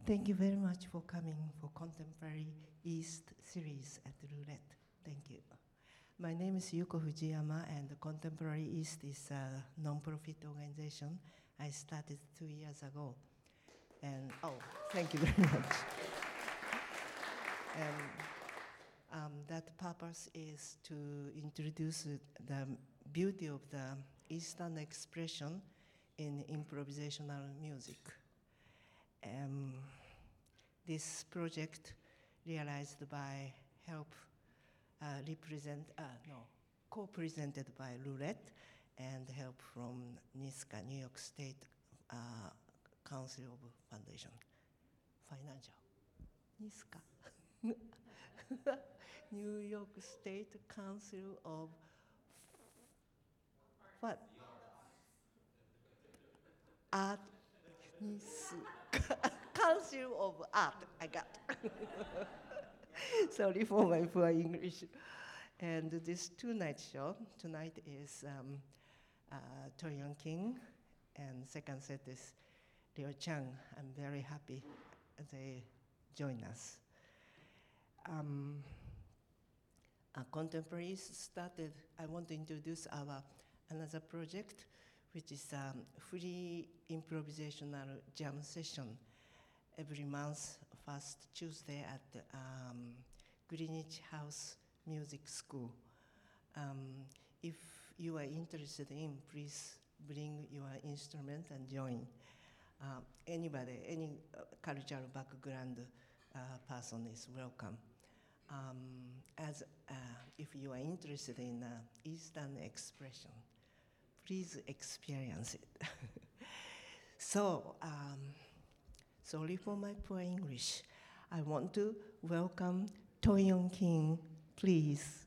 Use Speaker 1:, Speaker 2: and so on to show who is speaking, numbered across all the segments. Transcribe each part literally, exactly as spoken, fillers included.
Speaker 1: Thank you very much for coming for Contemporary East series at Roulette. Thank you. My name is Yuko Fujiyama, and Contemporary East is a non-profit organization I started two years ago. And oh, thank you very much. And um, that purpose is to introduce the beauty of the Eastern expression in improvisational music. Um, this project realized by help uh, represent, uh, no, co-presented by Roulette and help from NISCA, New York State uh, Council of Foundation, Financial, NISCA, New York State Council of what? Art, NISCA, Council of Art, I got. Sorry for my poor English. And this two-night show, tonight is um, uh, Toyon King, and second set is Liu Chang. I'm very happy they join us. Um, uh, Contemporaries started, I want to introduce our another project, which is a um, free improvisational jam session every month, first Tuesday at the, um, Greenwich House Music School. Um, if you are interested in, please bring your instrument and join. Uh, anybody, any uh, cultural background uh, person is welcome. Um, as uh, if you are interested in uh, Eastern expression, please experience it. So, um, sorry for my poor English. I want to welcome Toyon King, please.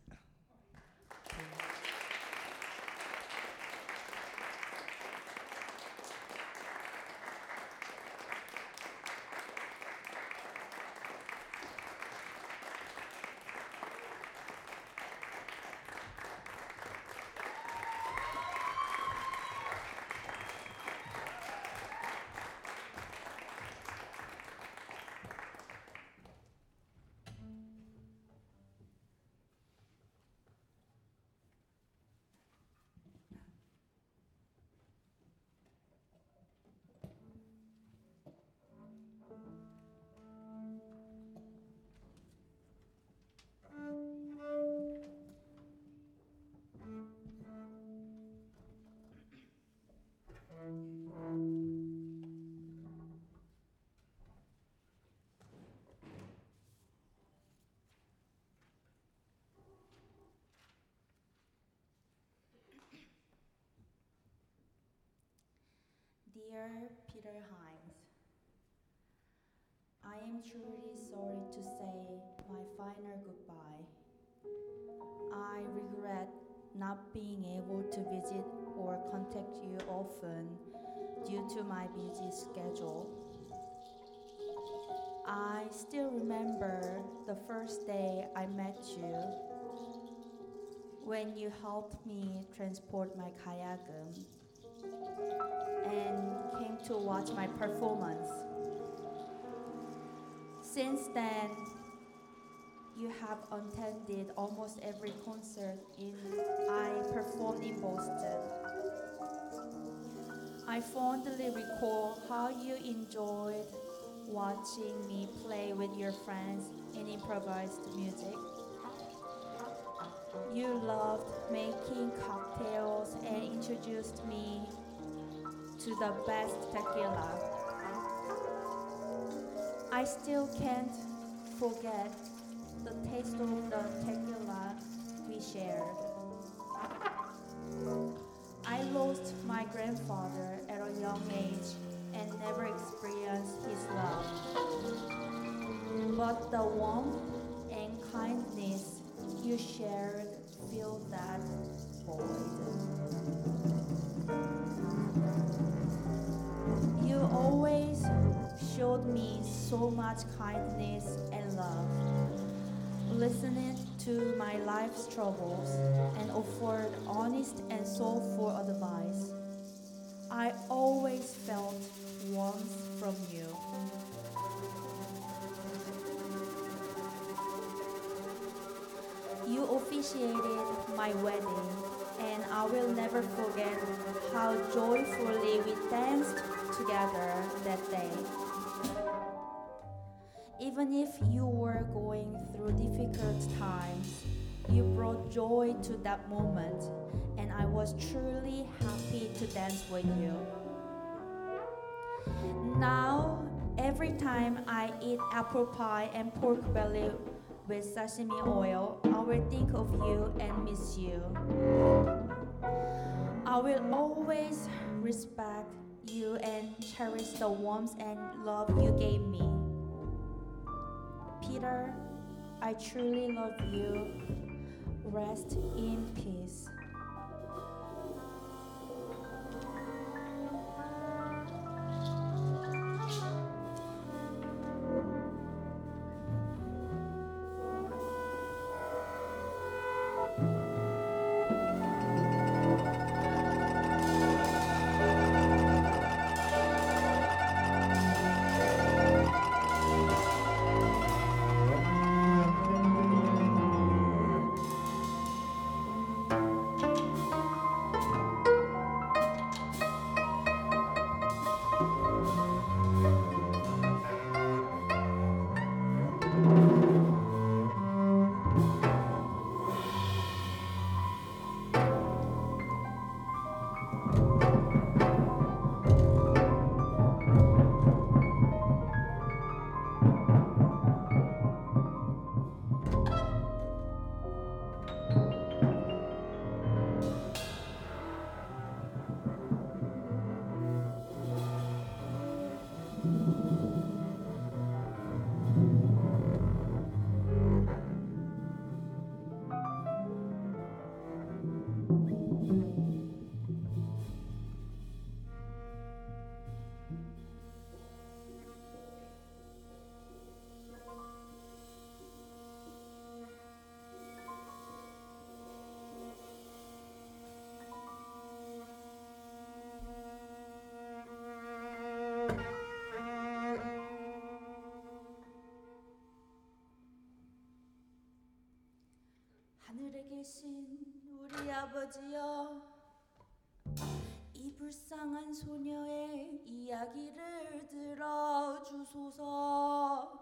Speaker 2: Dear Peter Hines, I am truly sorry to say my final goodbye. I regret not being able to visit or contact you often due to my busy schedule. I still remember the first day I met you when you helped me transport my kayakam and came to watch my performance. Since then, you have attended almost every concert in I performed in Boston. I fondly recall how you enjoyed watching me play with your friends in improvised music. You loved making cocktails and introduced me to the best tequila. I still can't forget the taste of the tequila we shared. I lost my grandfather at a young age and never experienced his love. But the warmth and kindness you shared filled that void. You always showed me so much kindness and love, listening to my life's troubles and offered honest and soulful advice. I always felt warmth from you. officiated my wedding, and I will never forget how joyfully we danced together that day. Even if you were going through difficult times, you brought joy to that moment, and I was truly happy to dance with you. Now, every time I eat apple pie and pork belly with sashimi oil, I will think of you and miss you. I will always respect you and cherish the warmth and love you gave me. Peter, I truly love you. Rest in peace. 하늘에 계신 우리 아버지여, 이 불쌍한 소녀의 이야기를 들어주소서.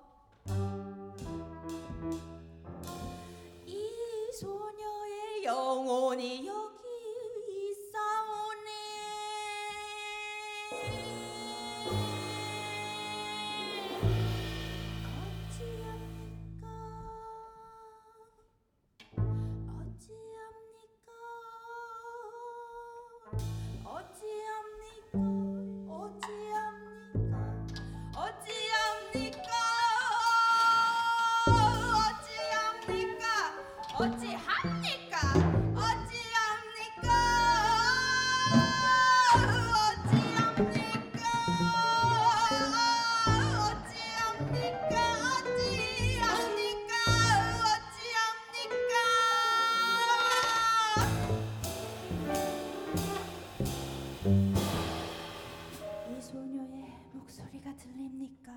Speaker 2: 이 소녀의 영혼이 여기 있사오니 어찌합니까? 어찌합니까? 어찌합니까? 어찌합니까? 어찌합니까? 어찌합니까? 어찌합니까? 어찌합니까? 어찌합니까? 이 소녀의 목소리가 들립니까?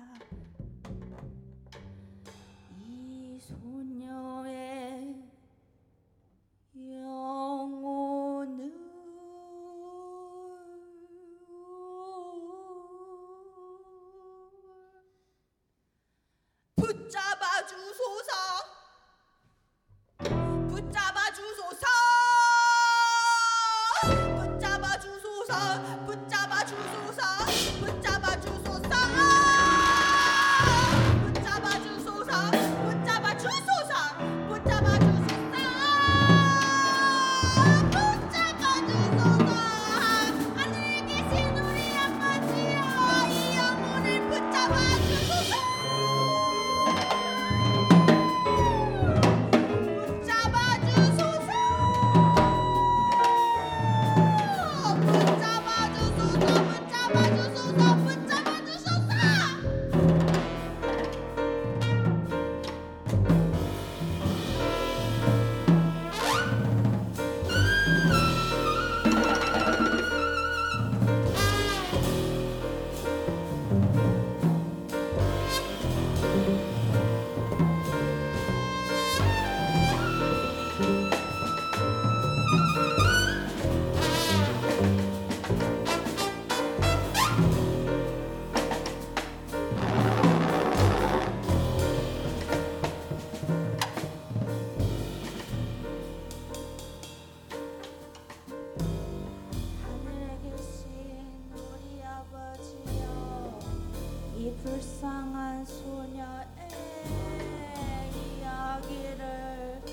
Speaker 2: 이 소녀의 영혼을 붙잡아 주소서. 붙잡아 주소서. 붙잡아 주소서. 붙잡아 주소서. 붙잡아 주소서. 붙잡아 주소서. 붙잡아 주소서. 붙잡아 주소서. 붙잡아 주소서. 하늘에 계신 우리 아버지여, 이 영혼을 붙잡아 주소서. 이 불쌍한 소녀의 이야기를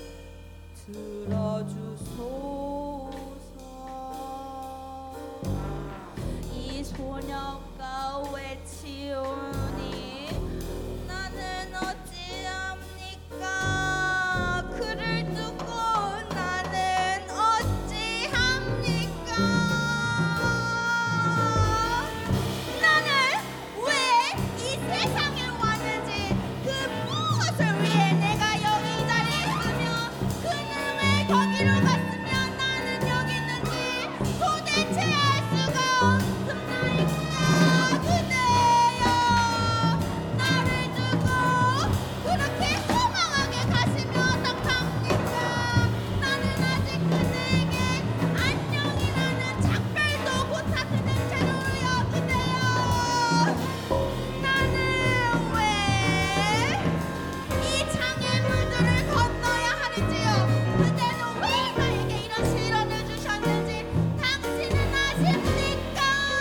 Speaker 2: 들어주소서. 이 소녀가 외치오니 나는 어찌합니까? 그를 두고 나는 어찌합니까? 나는 왜 이 세상에 왔는지, 그 무엇을 위해 내가 여기 이 자리에 있으며 그는 왜 거기로 갔으며 나는 여기 있는지 도대체 알 수가 없습나이까? 그대여, 나를 두고 그렇게 허망하게 가시면 어떡합니까? 나는 아직 그대에게 안녕이라는 작별도 못하는 채로요. 그대여, 나는 왜 이 장애물들을 건너야 하는지요? 그대는 왜 나에게 이런 시련을 주셨는지 당신은 아십니까?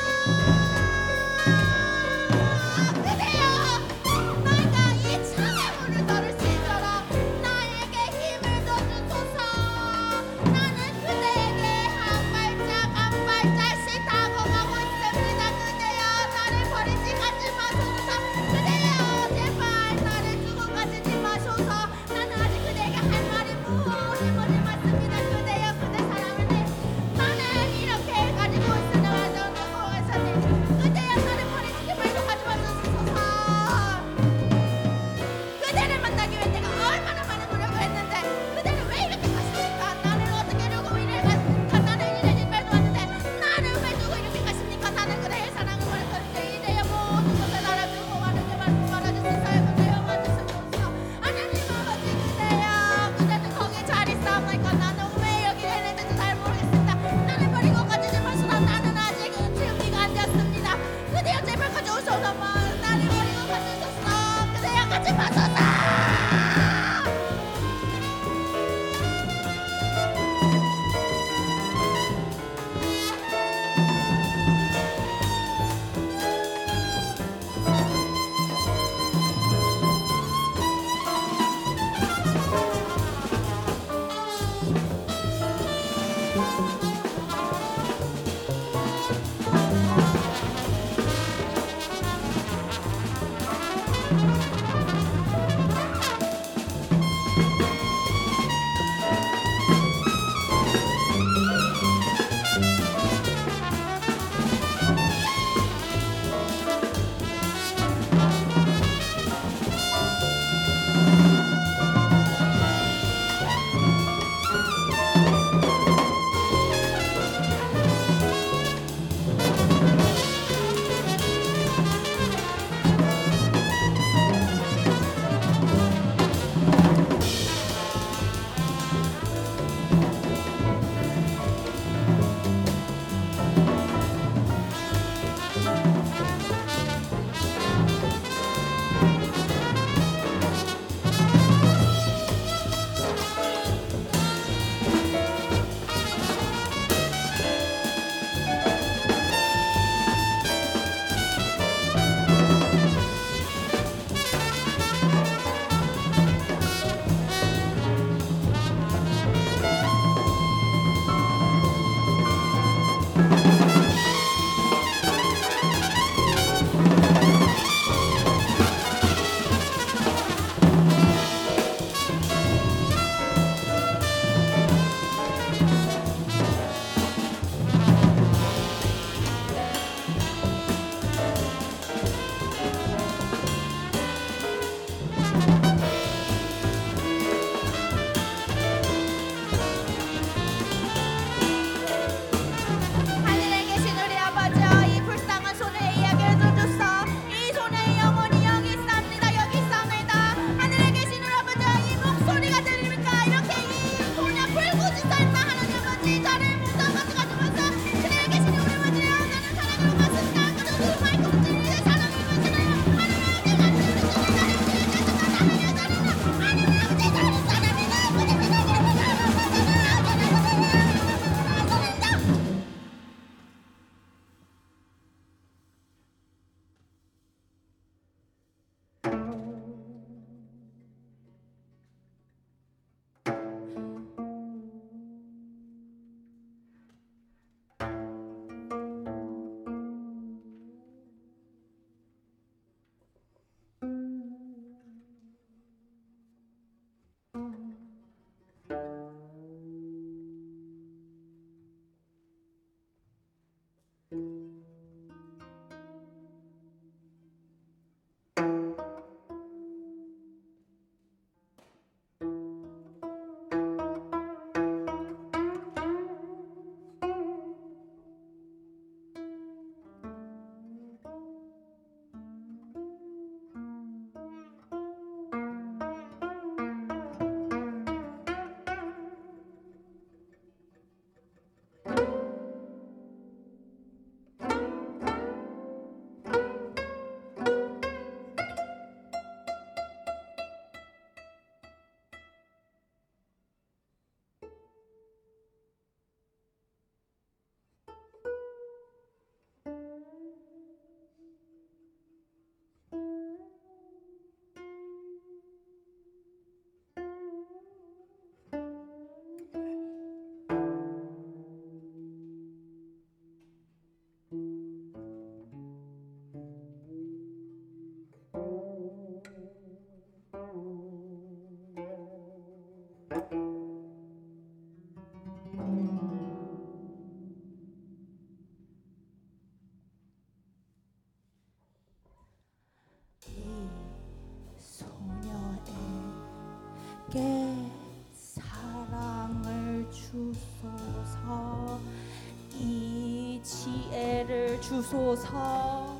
Speaker 2: 그대여, 내가 이 장애물을 걸으시도록 나에게 힘을 더 주소서. 나는 그대에게 한 발짝 한 발짝씩 다가가고 있습니다. 그대여, 나를 버리지 가지 마소서. 그대여, 제발 나를 두고 가지지 마소서. 나는 아직 그대에게 할 말이 무엇이 뭐지 많습니다. 그대여, 그대 사랑을 내 나는 이렇게 가지고 있으나 저는 고맙사니 그대여, 나를 버리지 말고 가지 마소서. 그대를 만나기 위해 내가 얼마나 많은 노력을 했는데 그대는 왜 이렇게 가십니까? 나를 어떻게 두고 이래 가, 나는 이래 말도 왔는데 나를 왜 두고 이렇게 가십니까? 나는 그대의 사랑을 원했었는데 이제야 모든 것을 나를 두고 말하게 말고 말아주소서. 그대여, 와주소서. 하나님 아버지, 그대여, 그대는 거기 잘 있사옵나이까? 나는 왜 여기 있는지도 잘 모르겠습니다. 나를 버리고 가지지 마소서. 나는 아직 준비가 안 되었습니다. 그대여, 제발 가져오소서. 나를 버리고 가주소서. 그대여, 가지 마소서. 내게 사랑을 주소서 이 지혜를 주소서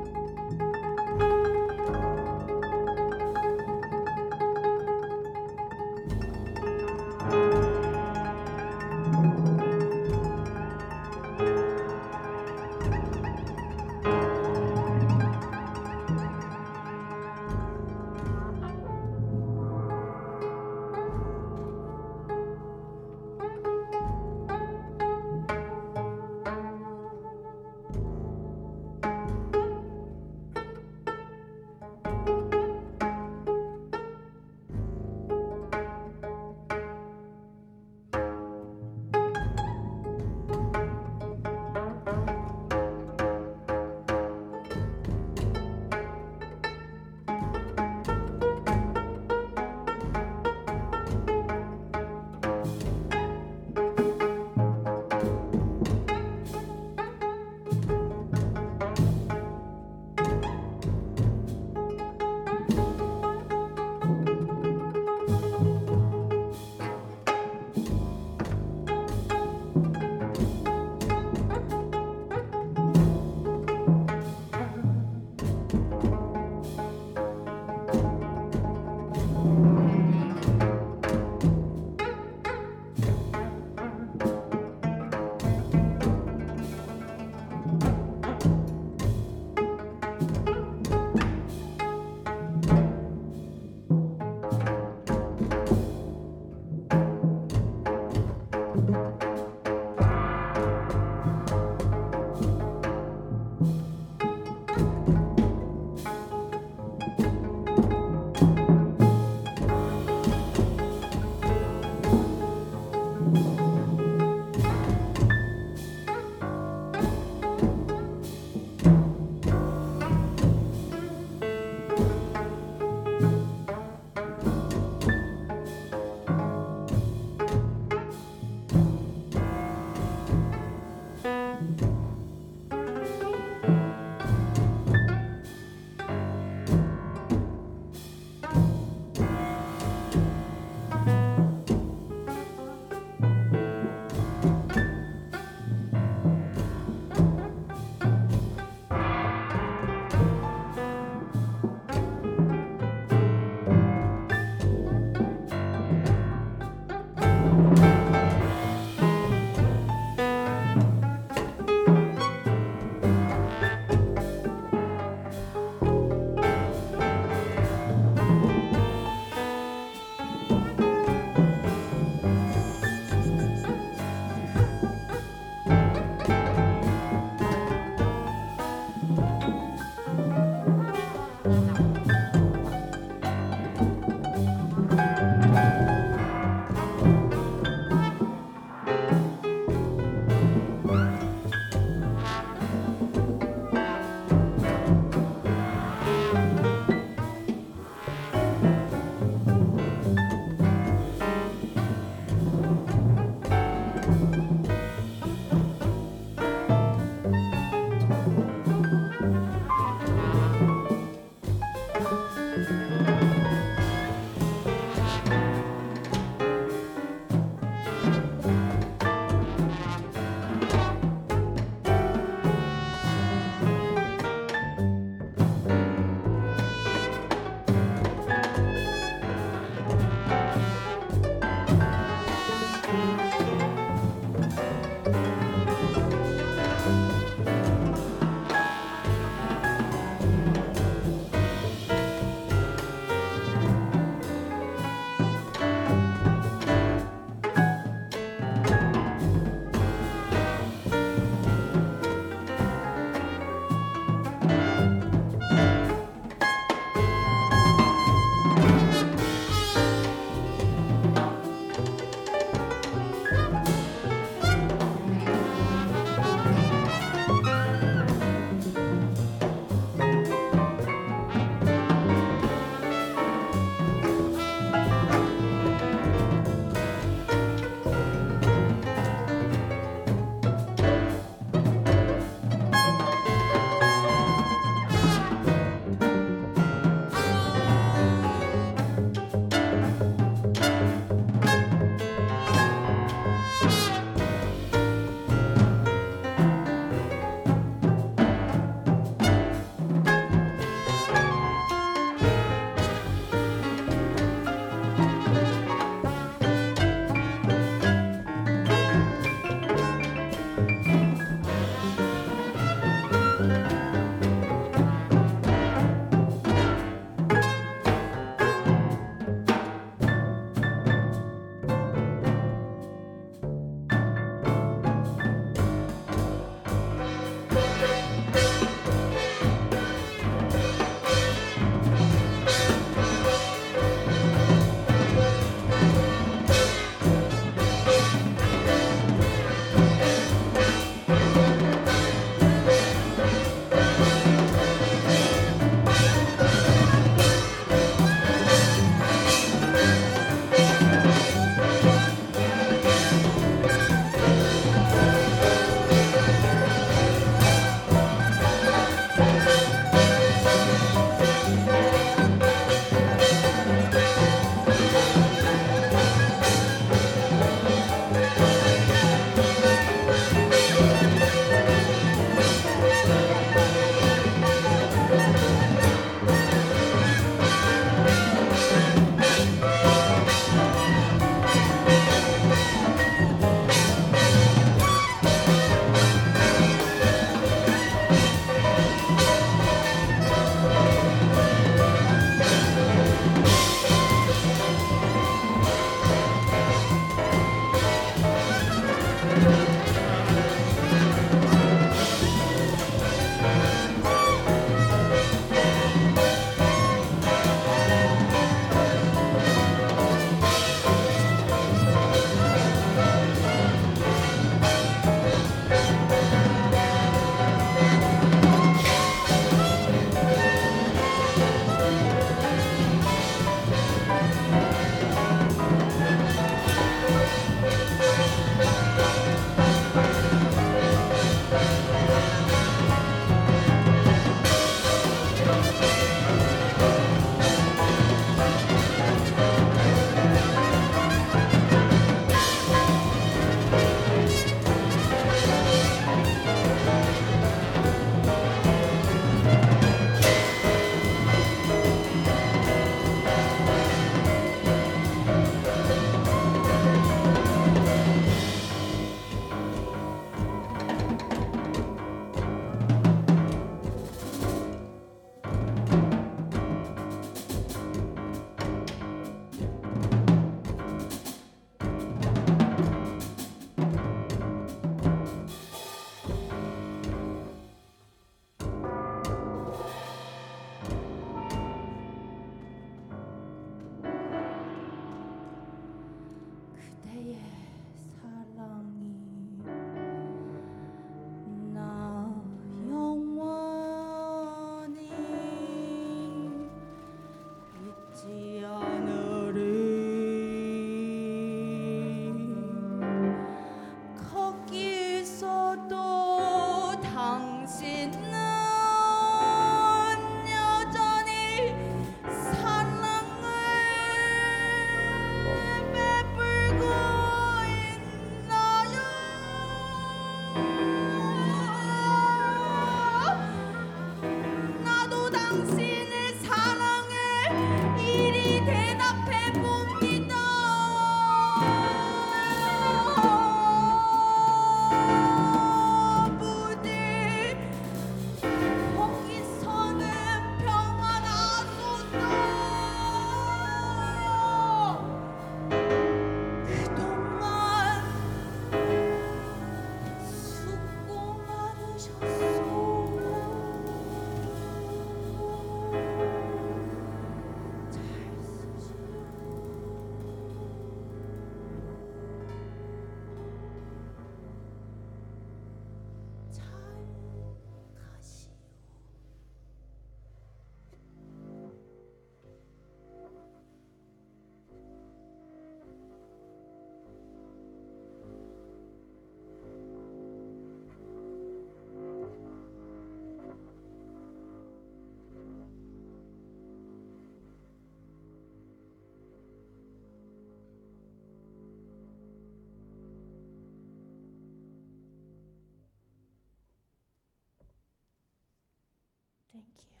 Speaker 2: Thank you.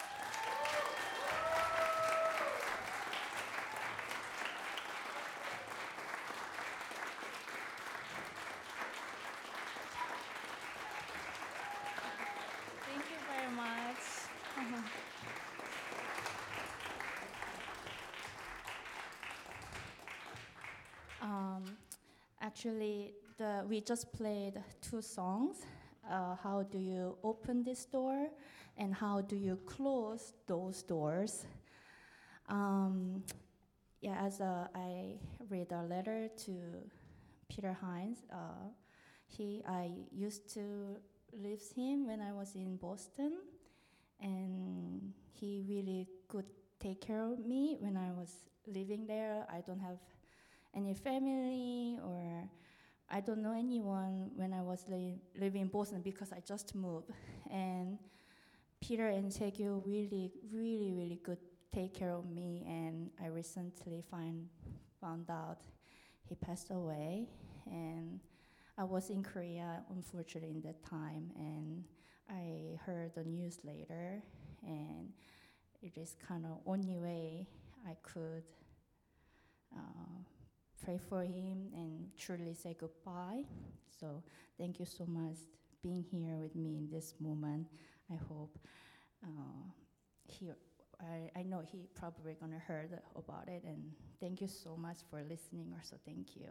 Speaker 2: Thank you very much. um, actually, the, we just played two songs. Uh, how do you open this door, and how do you close those doors? Um, yeah, as uh, I read a letter to Peter Hines, uh, he I used to live with him when I was in Boston, and he really could take care of me when I was living there. I don't have any family, or I don't know anyone when I was li- living in Boston because I just moved. And Peter and Segyu really, really, really good take care of me, and I recently find found out he passed away, and I was in Korea, unfortunately, in that time, and I heard the news later, and it is kind of only way I could uh, pray for him and truly say goodbye. So thank you so much being here with me in this moment. I hope uh, he, I, I know he probably gonna heard about it, and thank you so much for listening. Also, thank you.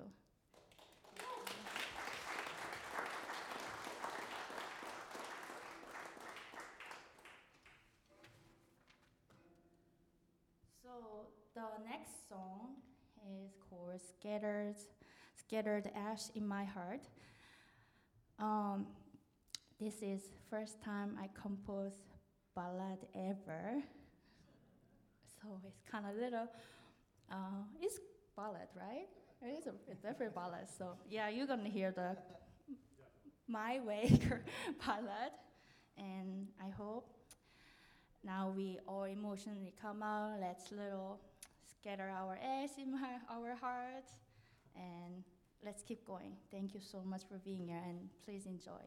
Speaker 2: So the next song is called "Scattered, Scattered Ash in My Heart." Um, this is first time I composed ballad ever. So it's kind of little, uh, it's ballad, right? It is a, it's definitely ballad. So yeah, you're gonna hear the my way ballad, and I hope now we all emotionally come out. Let's little scatter our ash in my, our hearts, and let's keep going. Thank you so much for being here, and please enjoy.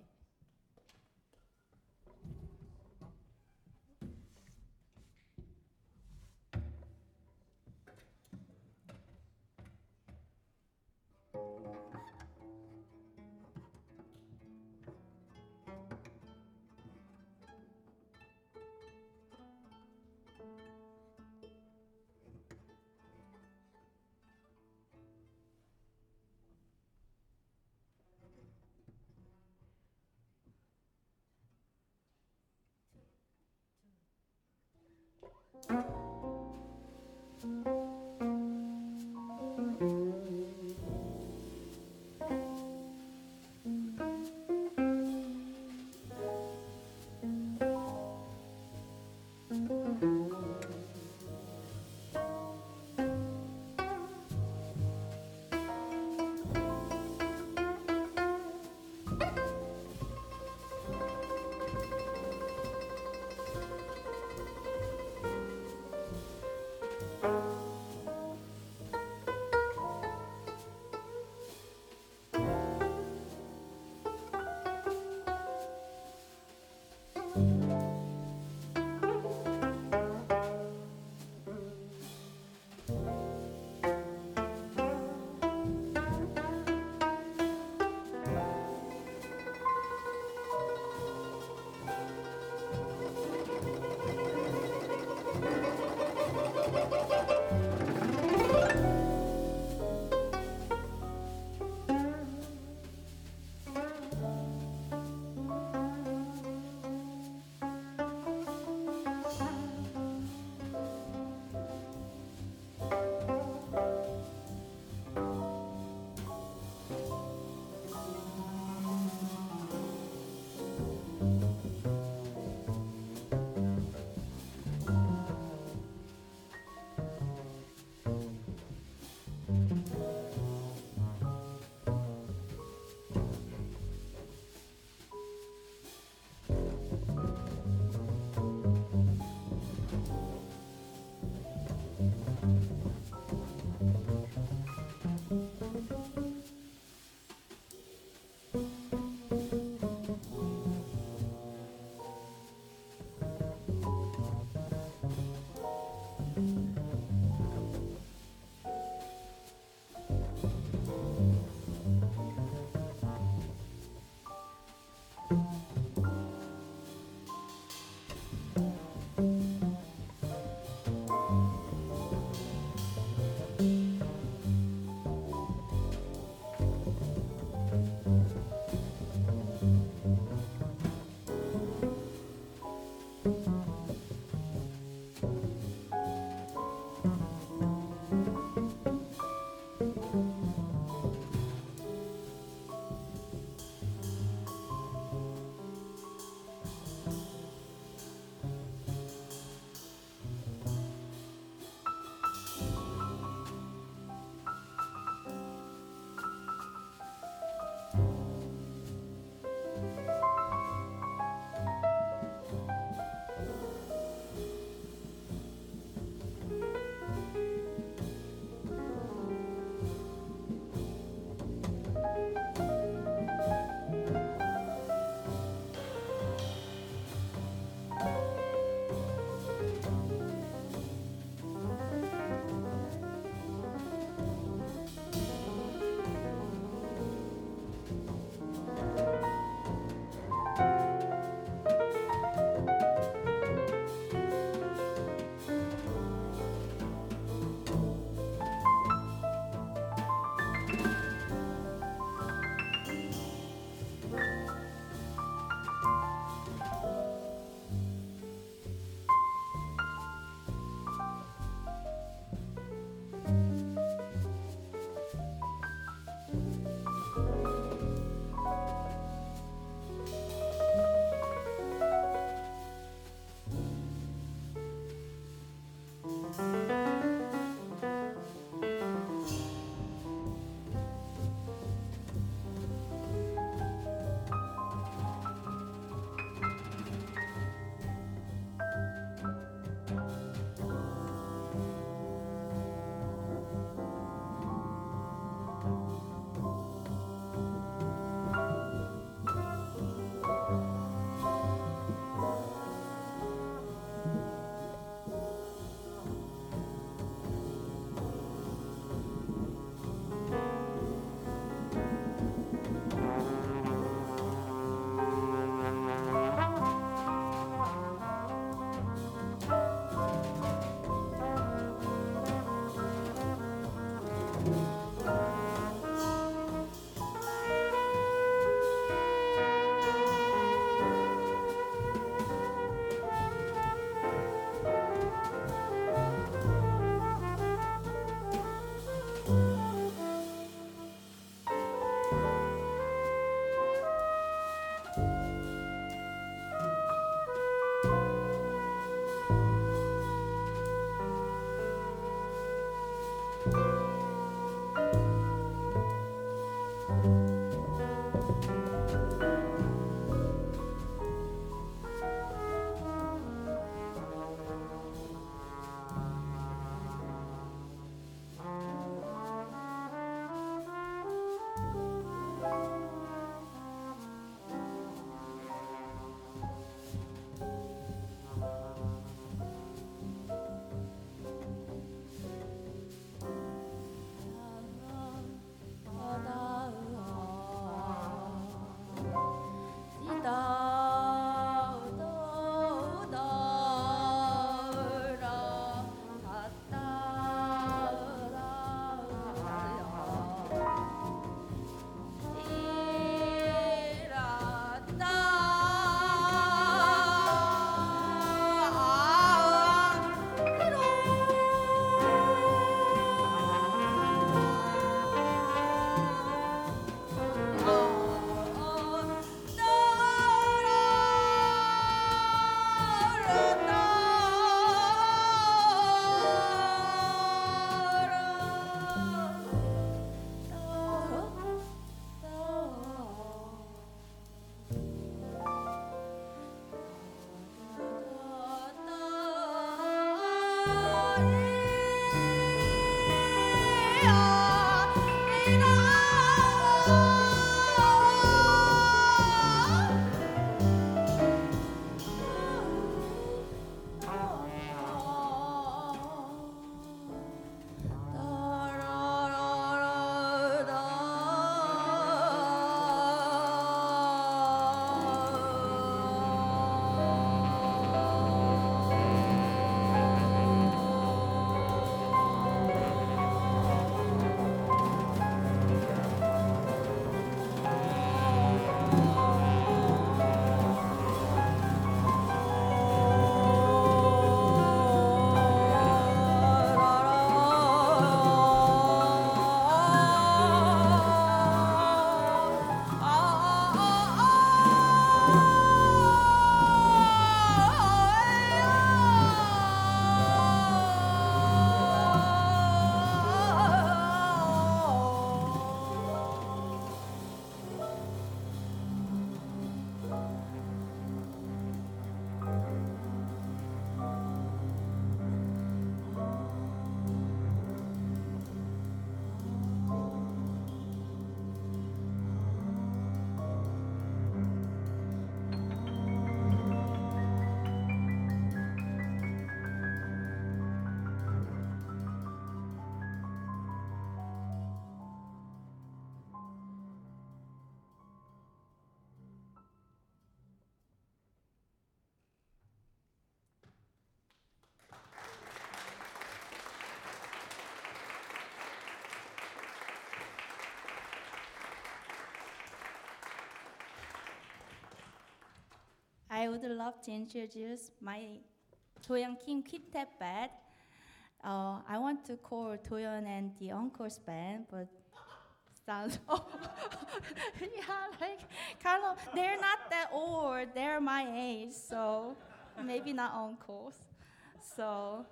Speaker 2: I would love to introduce my Toyoung Kim Quintet Band. Uh, I want to call Toyeon and the Uncles Band, but sounds oh yeah, like kind of they're not that old. They're my age, so maybe not uncles. So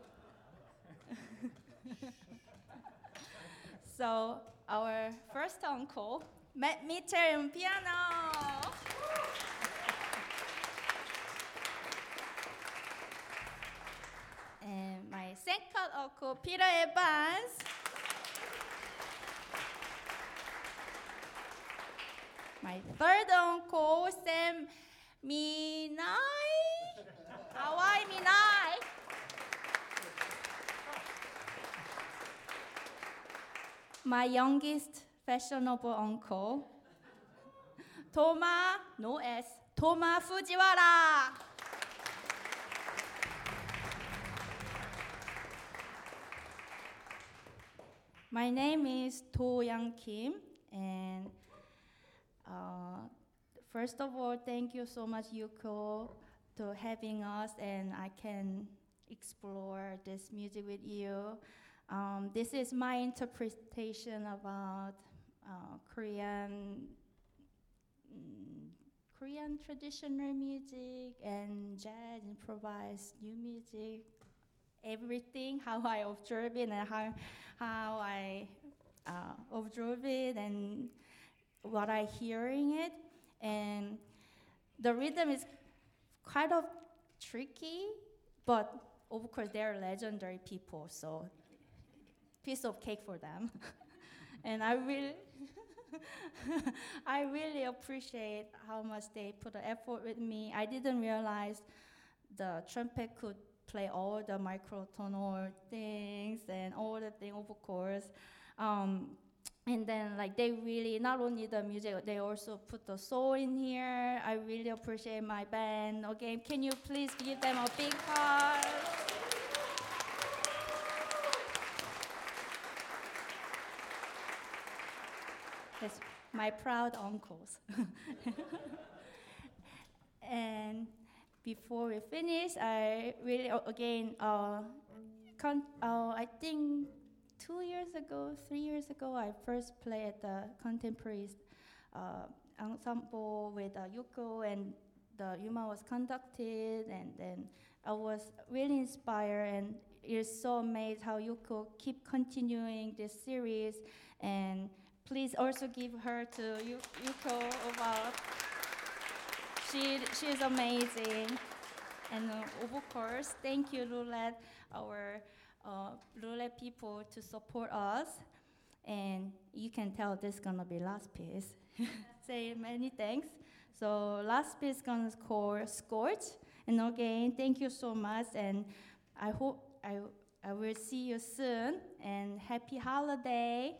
Speaker 2: so our first uncle, Matt Mitchell on piano. And my second uncle, Peter Evans. My third uncle, Sam Minai. Hawaii Minai. My youngest fashionable uncle, Toma, no S, Toma Fujiwara. My name is Toyoung Kim, and uh, first of all, thank you so much, Yuko, to having us, and I can explore this music with you. Um, this is my interpretation about uh, Korean, mm, Korean traditional music and jazz, improvised new music, everything, how I observe it and how, how I uh, observe it and what I hearing it. And the rhythm is kind of tricky, but of course they're legendary people, so piece of cake for them. And I really, I really appreciate how much they put the effort with me. I didn't realize the trumpet could play all the microtonal things and all the things, of course. Um, and then like they really, not only the music, they also put the soul in here. I really appreciate my band. Again, can you please give them a big heart? That's my proud uncles. And before we finish, I really, uh, again, uh, con- uh, I think two years ago, three years ago, I first played at the contemporary uh, ensemble with uh, Yuko, and the Yuma was conducted, and then I was really inspired, and it's so amazed how Yuko keep continuing this series, and please also give her to Yu- Yuko about, she, she's amazing. And uh, of course, thank you, Roulette, our uh, Roulette people to support us. And you can tell this is gonna be last piece. Say many thanks. So last piece is gonna call Scorch. And again, thank you so much. And I hope I, I will see you soon. And happy holiday.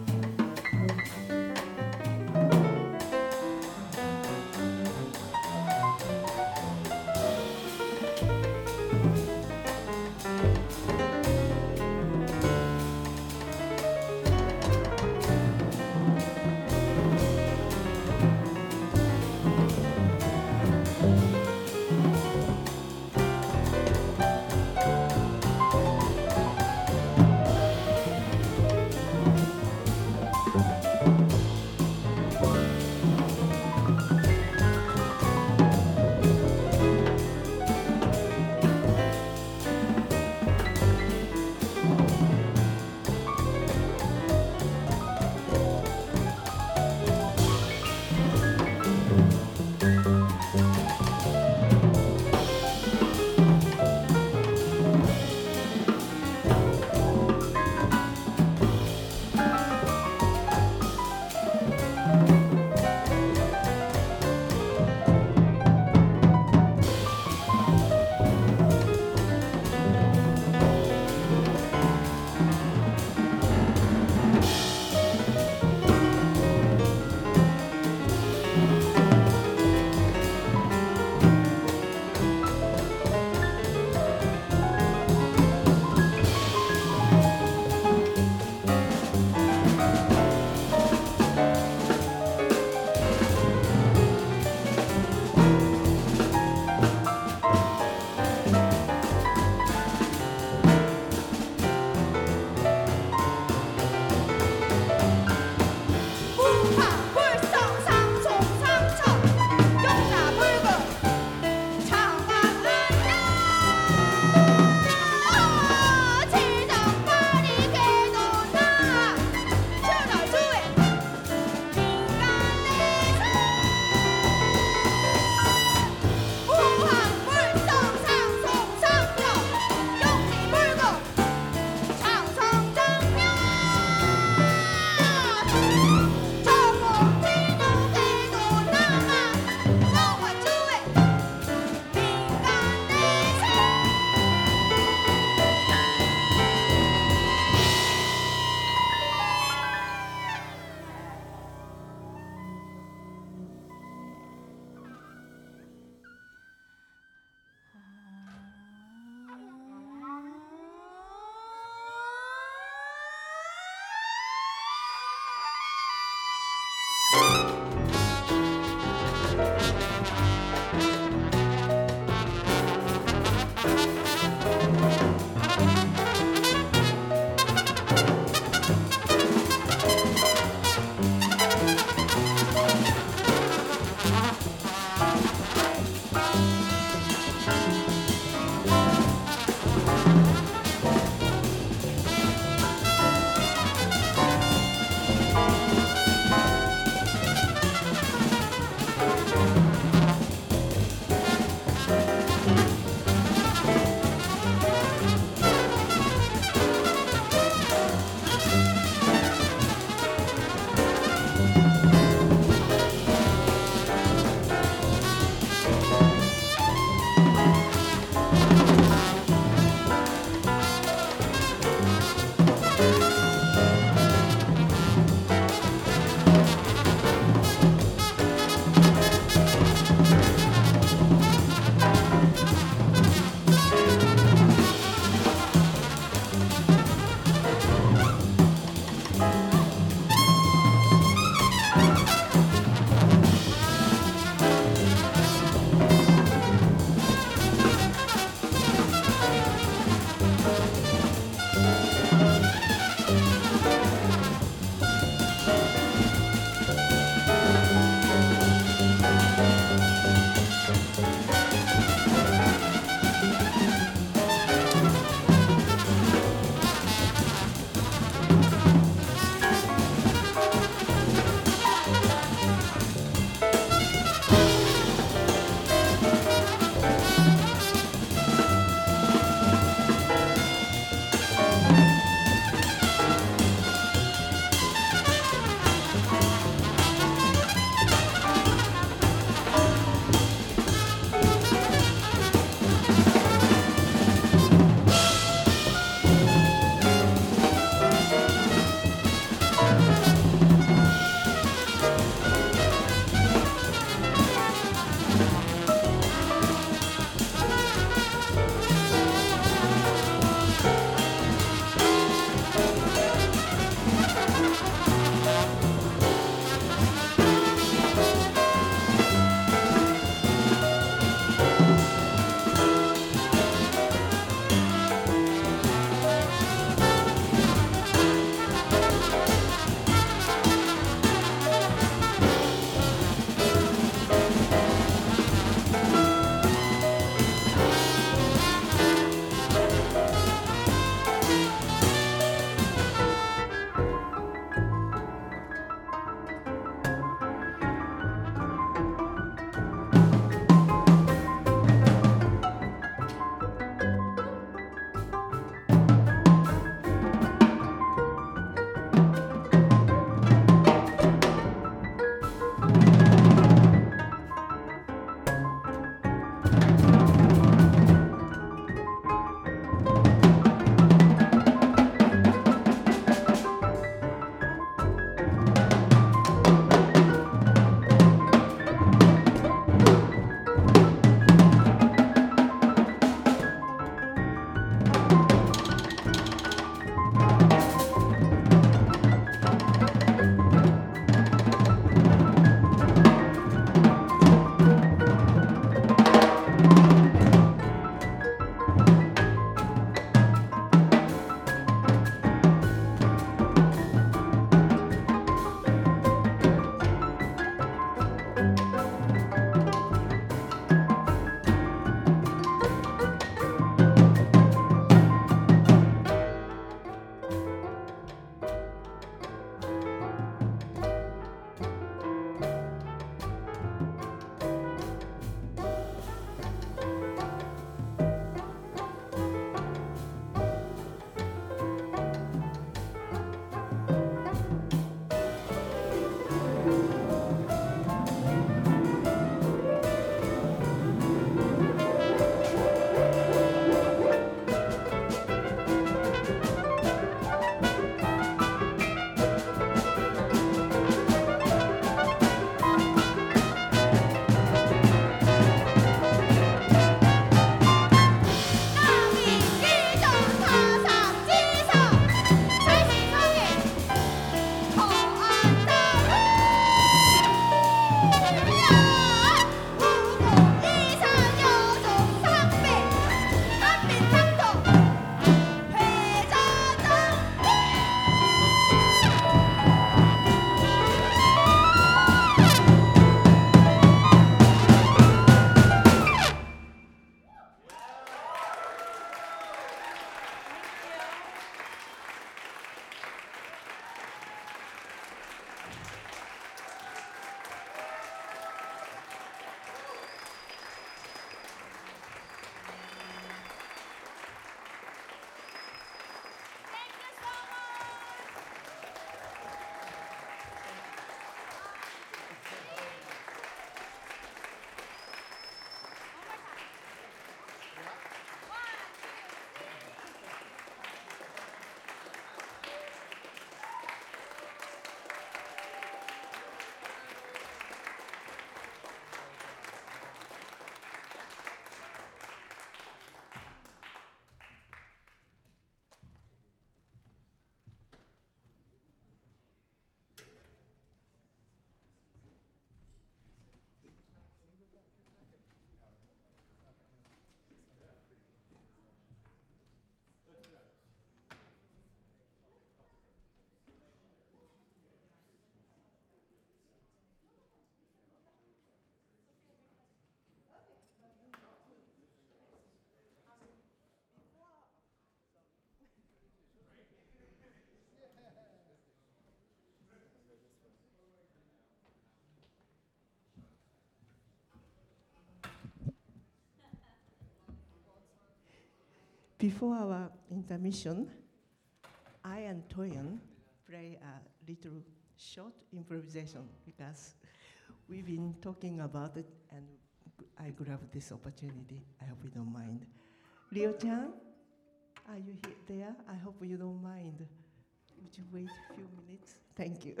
Speaker 1: before our intermission, I and Toyon play a little short improvisation because we've been talking about it and I grabbed this opportunity. I hope you don't mind. Ryo-chan, are you here, there? I hope you don't mind. Would you wait a few minutes? Thank you.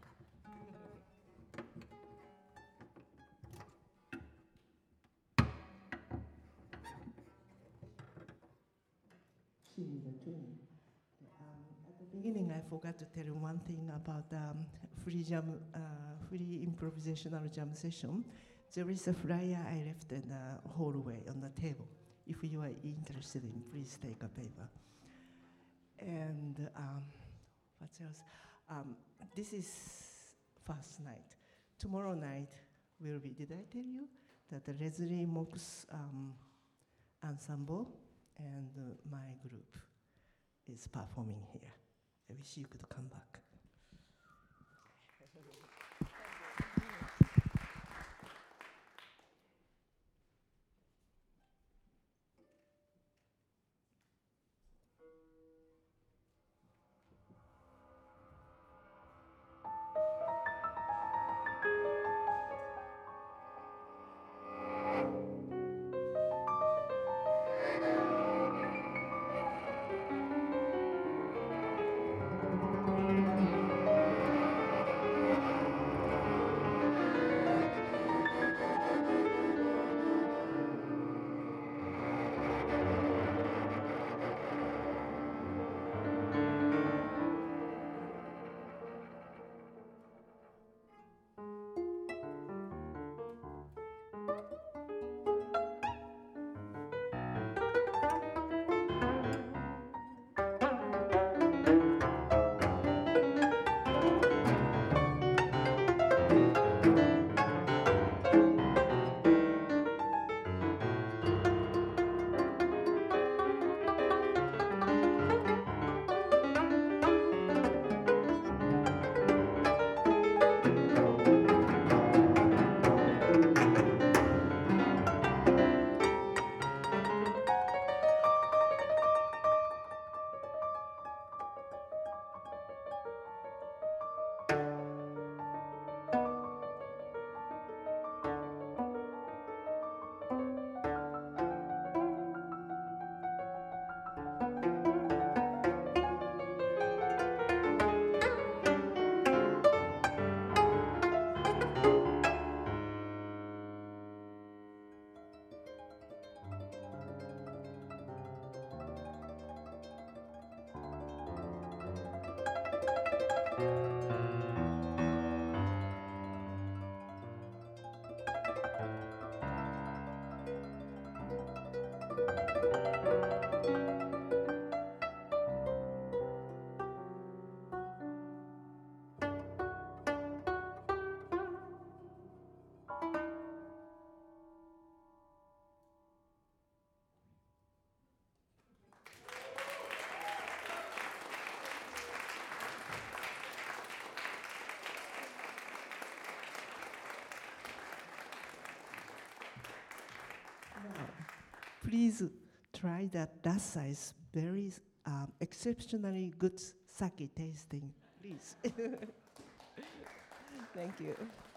Speaker 1: Um, at the beginning, I forgot to tell you one thing about um, free jam, uh, free improvisational jam session. There is a flyer I left in the hallway on the table. If you are interested in, please take a paper. And um, what else? Um, this is first night. Tomorrow night will be, did I tell you that the Leslie Mox um, ensemble and uh, my group is performing here. I wish you could come back. Please try that Dasa is very um, exceptionally good sake tasting, please. Thank you.